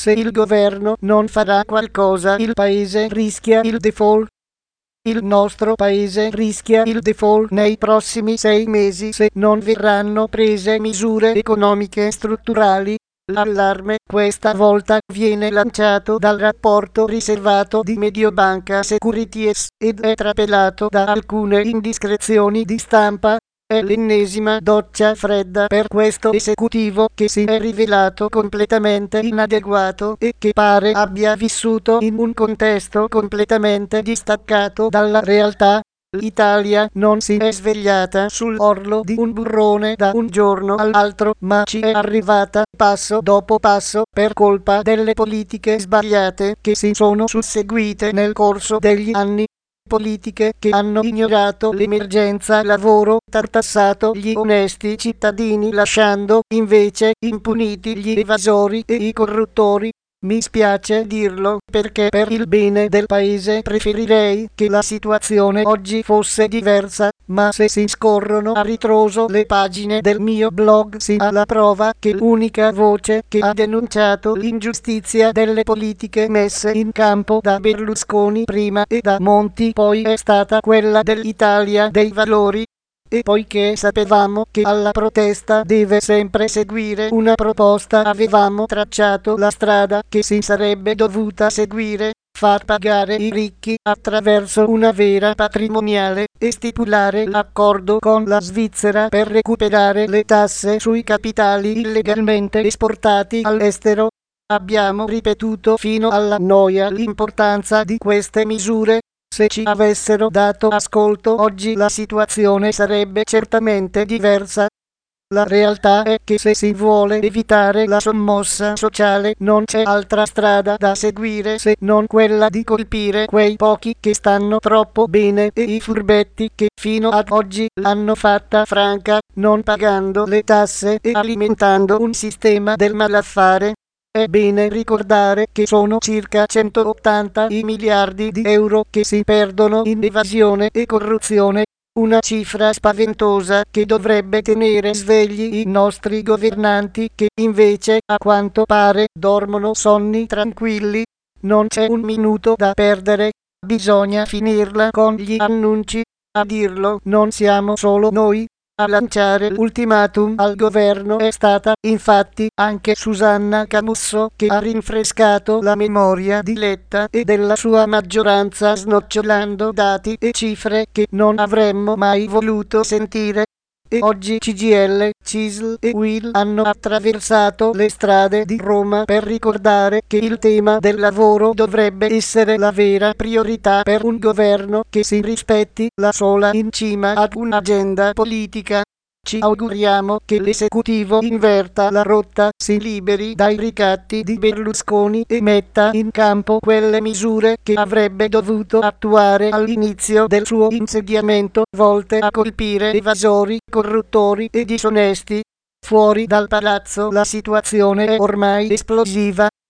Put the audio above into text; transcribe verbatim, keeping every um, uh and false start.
Se il governo non farà qualcosa, il paese rischia il default. Il nostro paese rischia il default nei prossimi sei mesi se non verranno prese misure economiche strutturali. L'allarme questa volta viene lanciato dal rapporto riservato di Mediobanca Securities ed è trapelato da alcune indiscrezioni di stampa. È l'ennesima doccia fredda per questo esecutivo che si è rivelato completamente inadeguato e che pare abbia vissuto in un contesto completamente distaccato dalla realtà. L'Italia non si è svegliata sull'orlo di un burrone da un giorno all'altro, ma ci è arrivata passo dopo passo per colpa delle politiche sbagliate che si sono susseguite nel corso degli anni. Politiche che hanno ignorato l'emergenza lavoro, tartassato gli onesti cittadini lasciando invece impuniti gli evasori e i corruttori. Mi spiace dirlo perché per il bene del paese preferirei che la situazione oggi fosse diversa, ma se si scorrono a ritroso le pagine del mio blog si ha la prova che l'unica voce che ha denunciato l'ingiustizia delle politiche messe in campo da Berlusconi prima e da Monti poi è stata quella dell'Italia dei Valori. E poiché sapevamo che alla protesta deve sempre seguire una proposta, avevamo tracciato la strada che si sarebbe dovuta seguire: far pagare i ricchi attraverso una vera patrimoniale e stipulare l'accordo con la Svizzera per recuperare le tasse sui capitali illegalmente esportati all'estero. Abbiamo ripetuto fino alla noia l'importanza di queste misure. Se ci avessero dato ascolto oggi la situazione sarebbe certamente diversa. La realtà è che se si vuole evitare la sommossa sociale non c'è altra strada da seguire se non quella di colpire quei pochi che stanno troppo bene e i furbetti che fino ad oggi l'hanno fatta franca, non pagando le tasse e alimentando un sistema del malaffare. È bene ricordare che sono circa centottanta i miliardi di euro che si perdono in evasione e corruzione, una cifra spaventosa che dovrebbe tenere svegli i nostri governanti che invece, a quanto pare, dormono sonni tranquilli. Non c'è un minuto da perdere, bisogna finirla con gli annunci. A dirlo non siamo solo noi. A lanciare l'ultimatum al governo è stata, infatti, anche Susanna Camusso, che ha rinfrescato la memoria di Letta e della sua maggioranza snocciolando dati e cifre che non avremmo mai voluto sentire. E oggi C G I L, C I S L e U I L hanno attraversato le strade di Roma per ricordare che il tema del lavoro dovrebbe essere la vera priorità per un governo che si rispetti, la sola in cima ad un'agenda politica. Ci auguriamo che l'esecutivo inverta la rotta, si liberi dai ricatti di Berlusconi e metta in campo quelle misure che avrebbe dovuto attuare all'inizio del suo insediamento, volte a colpire evasori, corruttori e disonesti. Fuori dal palazzo la situazione è ormai esplosiva.